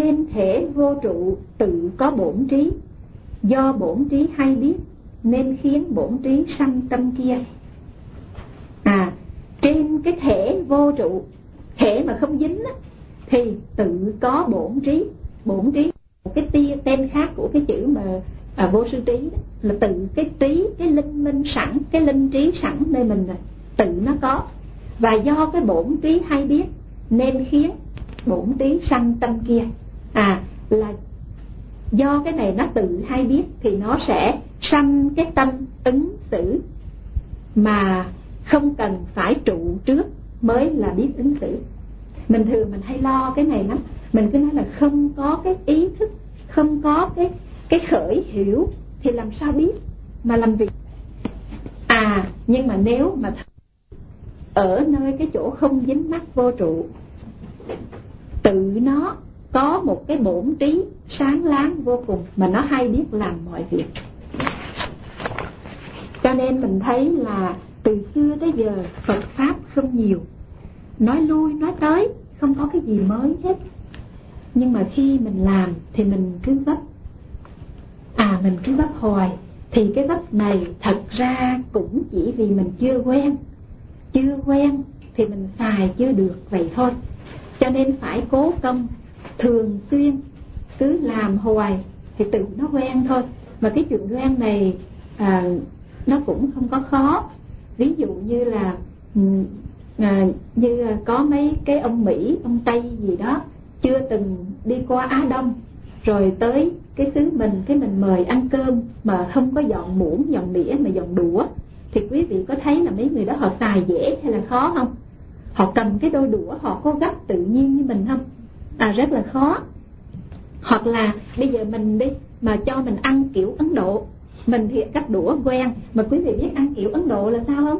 trên thể vô trụ tự có bổn trí, do bổn trí hay biết nên khiến bổn trí sanh tâm kia. Trên cái thể vô trụ, thể mà không dính á, thì tự có bổn trí. Bổn trí cái tên khác của cái chữ mà vô sư trí đó, là tự cái trí, cái linh minh sẵn, cái linh trí sẵn nơi mình rồi, tự nó có. Và do cái bổn trí hay biết nên khiến bổn trí sanh tâm kia. Là do cái này nó tự hay biết thì nó sẽ sanh cái tâm ứng xử mà không cần phải trụ trước mới là biết ứng xử. Mình thường mình hay lo cái này lắm. Mình cứ nói là không có cái ý thức, không có cái khởi hiểu thì làm sao biết mà làm việc. Nhưng mà nếu mà ở nơi cái chỗ không dính mắc vô trụ, tự nó có một cái bổn trí sáng láng vô cùng mà nó hay biết làm mọi việc. Cho nên mình thấy là từ xưa tới giờ Phật Pháp không nhiều, nói lui nói tới không có cái gì mới hết. Nhưng mà khi mình làm thì mình cứ vấp. Mình cứ vấp hoài. Thì cái vấp này thật ra cũng chỉ vì mình chưa quen. Chưa quen thì mình xài chưa được vậy thôi. Cho nên phải cố công thường xuyên, cứ làm hoài thì tự nó quen thôi. Mà cái chuyện quen này nó cũng không có khó. Ví dụ như là như có mấy cái ông Mỹ, ông Tây gì đó chưa từng đi qua Á Đông, rồi tới cái xứ mình, cái mình mời ăn cơm mà không có dọn muỗng, dọn đĩa mà dọn đũa, thì quý vị có thấy là mấy người đó họ xài dễ hay là khó không? Họ cầm cái đôi đũa họ có gấp tự nhiên như mình không? Rất là khó. Hoặc là bây giờ mình đi mà cho mình ăn kiểu Ấn Độ, mình thì cắt đũa quen, mà quý vị biết ăn kiểu Ấn Độ là sao không?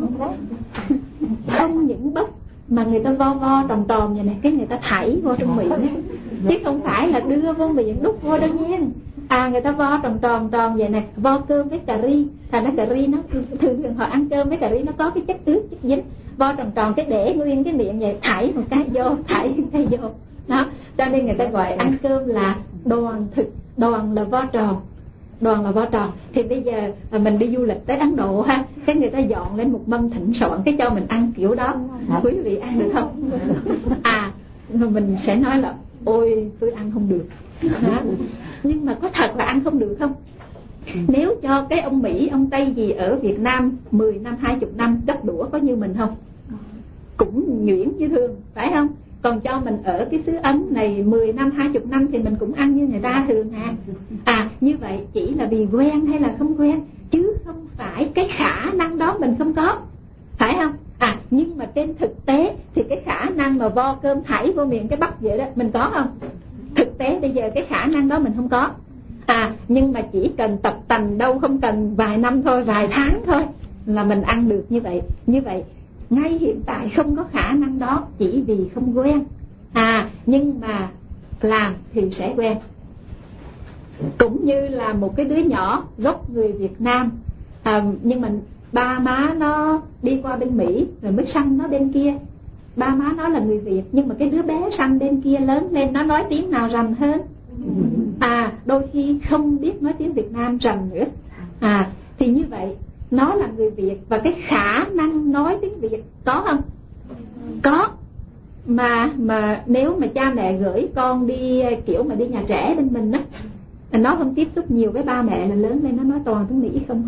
Không những bắp mà người ta vo vo tròn tròn vậy này, cái người ta thảy vô trong miệng ấy. Chứ không phải là đưa vô miệng đút vô đâu nha. Người ta vo tròn tròn vậy này, vo cơm với cà ri. Thành ra cà ri nó thường họ ăn cơm với cà ri nó có cái chất ướt, chất dính. Vo tròn cái để nguyên cái miệng vậy, thảy một cái vô, thảy một cái vô. Đó, cho nên người ta gọi ăn cơm là đoàn thực, đoàn là vo tròn. Đoàn là vo tròn. Thì bây giờ mình đi du lịch tới Ấn Độ ha, cái người ta dọn lên một mâm thịnh soạn, cái cho mình ăn kiểu đó. Quý vị ăn được không? Mình sẽ nói là ôi tôi ăn không được. Nhưng mà có thật là ăn không được không? Nếu cho cái ông Mỹ, ông Tây gì ở Việt Nam 10 năm, 20 năm gấp đũa có như mình không? Cũng nhuyễn như thường, phải không? Còn cho mình ở cái xứ Ấn này 10 năm, 20 năm thì mình cũng ăn như người ta thường à. Như vậy chỉ là vì quen hay là không quen, chứ không phải cái khả năng đó mình không có, phải không? Nhưng mà trên thực tế thì cái khả năng mà vo cơm thảy vô miệng cái bắp vậy đó, mình có không? Thực tế bây giờ cái khả năng đó mình không có. Nhưng mà chỉ cần tập tành đâu không cần vài năm thôi, vài tháng thôi là mình ăn được như vậy. Như vậy ngay hiện tại không có khả năng đó chỉ vì không quen. Nhưng mà làm thì sẽ quen. Cũng như là một cái đứa nhỏ gốc người Việt Nam, nhưng mà ba má nó đi qua bên Mỹ rồi mới sanh nó bên kia. Ba má nó là người Việt, nhưng mà cái đứa bé sanh bên kia lớn lên nó nói tiếng nào rành hơn? Đôi khi không biết nói tiếng Việt Nam rành nữa. Thì như vậy nó là người Việt và cái khả năng nói tiếng Việt có không? Có. Mà nếu mà cha mẹ gửi con đi kiểu mà đi nhà trẻ bên mình á, nó không tiếp xúc nhiều với ba mẹ là lớn lên nó nói toàn tiếng Mỹ không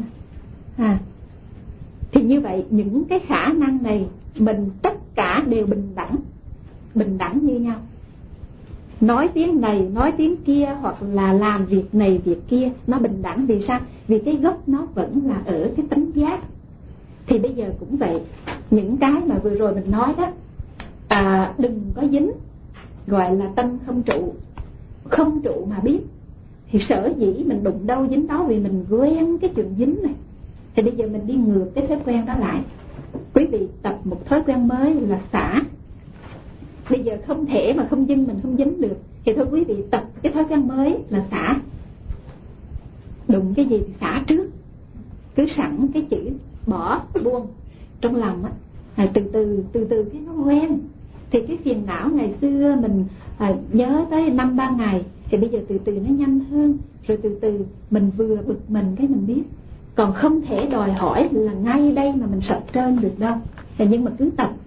Thì như vậy những cái khả năng này mình tất cả đều bình đẳng như nhau. Nói tiếng này, nói tiếng kia, hoặc là làm việc này, việc kia, nó bình đẳng. Vì sao? Vì cái gốc nó vẫn là ở cái tánh giác. Thì bây giờ cũng vậy. Những cái mà vừa rồi mình nói đó, đừng có dính, gọi là tâm không trụ. Không trụ mà biết. Thì sở dĩ mình đụng đâu dính đó vì mình quen cái chuyện dính này. Thì bây giờ mình đi ngược cái thói quen đó lại. Quý vị tập một thói quen mới là xả. Bây giờ không thể mà không dưng mình không dính được, thì thôi quý vị tập cái thói quen mới là xả. Đụng cái gì thì xả trước. Cứ sẵn cái chữ bỏ, buông trong lòng á. Từ từ cái nó quen. Thì cái phiền não ngày xưa mình nhớ tới 5-3 ngày, thì bây giờ từ từ nó nhanh hơn, rồi từ từ mình vừa bực mình cái mình biết. Còn không thể đòi hỏi là ngay đây mà mình sạch trơn được đâu. Nhưng mà cứ tập.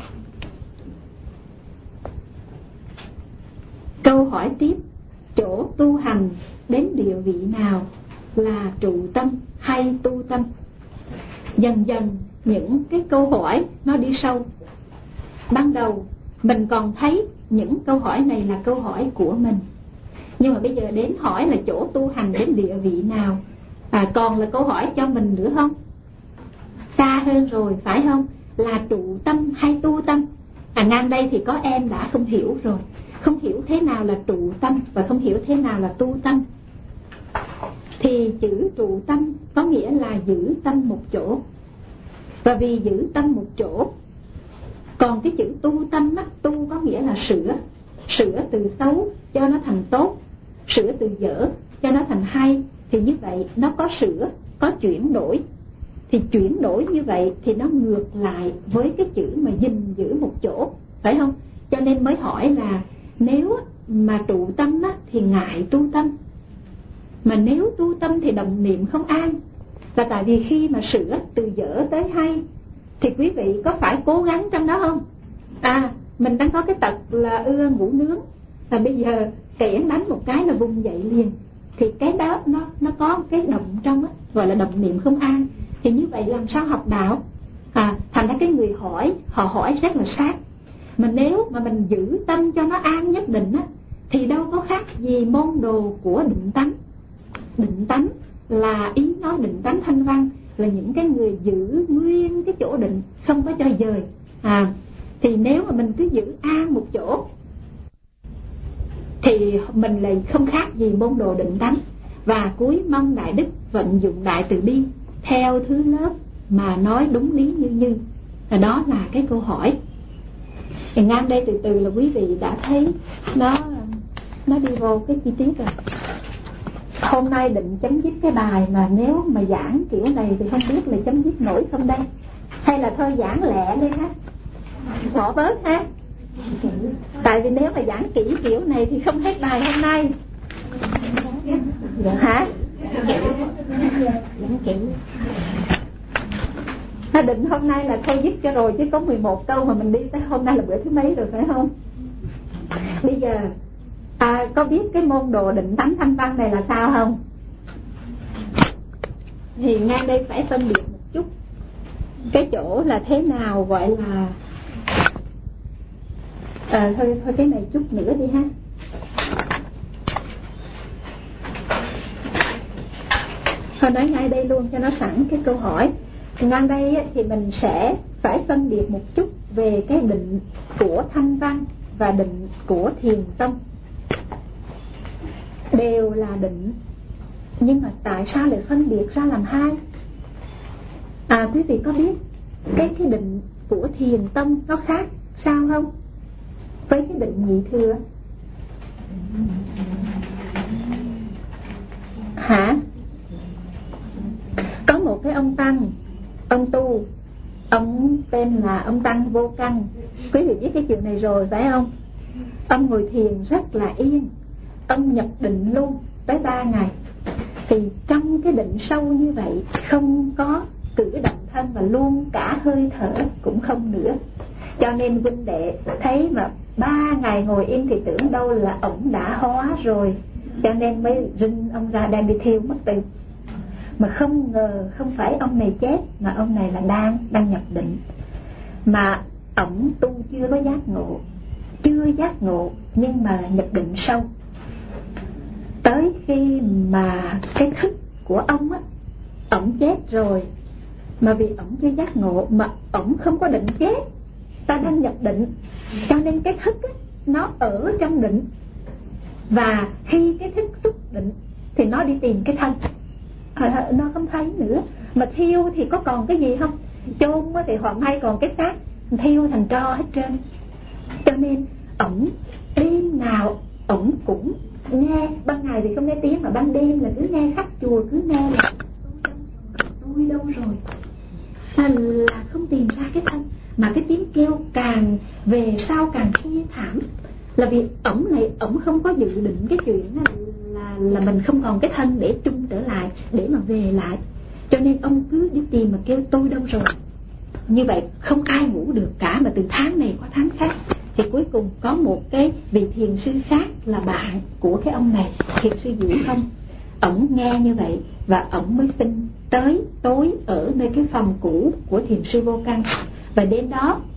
Câu hỏi tiếp, chỗ tu hành đến địa vị nào là trụ tâm hay tu tâm? Dần dần những cái câu hỏi nó đi sâu. Ban đầu mình còn thấy những câu hỏi này là câu hỏi của mình, nhưng mà bây giờ đến hỏi là chỗ tu hành đến địa vị nào, còn là câu hỏi cho mình nữa không? Xa hơn rồi phải không? Là trụ tâm hay tu tâm? Ngang đây thì có em đã không hiểu rồi, không hiểu thế nào là trụ tâm và không hiểu thế nào là tu tâm. Thì chữ trụ tâm có nghĩa là giữ tâm một chỗ. Và vì giữ tâm một chỗ, còn cái chữ tu tâm á, tu có nghĩa là sửa. Sửa từ xấu cho nó thành tốt, sửa từ dở cho nó thành hay. Thì như vậy nó có sửa, có chuyển đổi. Thì chuyển đổi như vậy thì nó ngược lại với cái chữ mà gìn giữ một chỗ, phải không? Cho nên mới hỏi là nếu mà trụ tâm á, thì ngại tu tâm, mà nếu tu tâm thì động niệm không an. Là tại vì khi mà sửa từ dở tới hay thì quý vị có phải cố gắng trong đó không? Mình đang có cái tật là ưa ngủ nướng, và bây giờ kẻn đánh một cái là vùng dậy liền. Thì cái đó nó có cái động trong á, gọi là động niệm không an. Thì như vậy làm sao học đạo? Thành ra cái người hỏi, họ hỏi rất là sát. Mà nếu mà mình giữ tâm cho nó an nhất định á, thì đâu có khác gì môn đồ của định tánh. Định tánh là ý nói định tánh thanh văn, là những cái người giữ nguyên cái chỗ định, không có cho dời. Thì nếu mà mình cứ giữ an một chỗ thì mình lại không khác gì môn đồ định tánh. Và cuối mong đại đức vận dụng đại từ bi theo thứ lớp mà nói đúng lý như. Đó là cái câu hỏi. Thì ngang đây từ từ là quý vị đã thấy nó đi vô cái chi tiết rồi. Hôm nay định chấm dứt cái bài, mà nếu mà giảng kiểu này thì không biết là chấm dứt nổi không đây. Hay là thôi giảng lẹ đi ha, bỏ bớt ha. Tại vì nếu mà giảng kỹ kiểu này thì không hết bài hôm nay. Hả? Định hôm nay là thôi dứt cho rồi, chứ có 11 câu mà mình đi tới hôm nay là bữa thứ mấy rồi phải không? Bây giờ có biết cái môn đồ định tánh thanh văn này là sao không? Thì ngang đây phải phân biệt một chút cái chỗ là thế nào gọi là thôi cái này chút nữa đi ha. Thôi nói ngay đây luôn cho nó sẵn cái câu hỏi. Ngang đây thì mình sẽ phải phân biệt một chút về cái định của thanh văn và định của thiền tông. Đều là định, nhưng mà tại sao lại phân biệt ra làm hai? Quý vị có biết cái định của thiền tông nó khác sao không với cái định nhị thừa? Hả? Có một cái ông tăng, ông tu, ông tên là ông Tăng Vô Căn. Quý vị biết cái chuyện này rồi phải không? Ông ngồi thiền rất là yên, ông nhập định luôn tới 3 ngày. Thì trong cái định sâu như vậy, không có cử động thân và luôn cả hơi thở cũng không nữa. Cho nên huynh đệ thấy mà 3 ngày ngồi yên thì tưởng đâu là ổng đã hóa rồi, cho nên mới rinh ông ra đem đi thiêu mất tiêu. Mà không ngờ không phải ông này chết, mà ông này là đang nhập định. Mà ổng tu chưa có giác ngộ, nhưng mà nhập định sâu. Tới khi mà cái thức của ông á, ổng chết rồi, mà vì ổng chưa giác ngộ, mà ổng không có định chết, ta đang nhập định, cho nên cái thức á, nó ở trong định. Và khi cái thức xúc định thì nó đi tìm cái thân, nó không thấy nữa. Mà thiêu thì có còn cái gì không? Chôn thì hoặc hay còn cái xác, thiêu thành tro hết trơn. Cho nên ổng đêm nào ổng cũng nghe, ban ngày thì không nghe tiếng, mà ban đêm là cứ nghe khách chùa cứ nghe là tôi đâu rồi, là không tìm ra cái thân. Mà cái tiếng kêu càng về sau càng thê thảm, là vì ổng không có dự định cái chuyện là mình không còn cái thân để chung trở lại, để mà về lại, cho nên ông cứ đi tìm mà kêu tôi đâu rồi. Như vậy không ai ngủ được cả, mà từ tháng này qua tháng khác. Thì cuối cùng có một cái vị thiền sư khác là bạn của cái ông này, thiền sư Diệu Không, ổng nghe như vậy và ổng mới xin tới tối ở nơi cái phòng cũ của thiền sư Vô Căn. Và đêm đó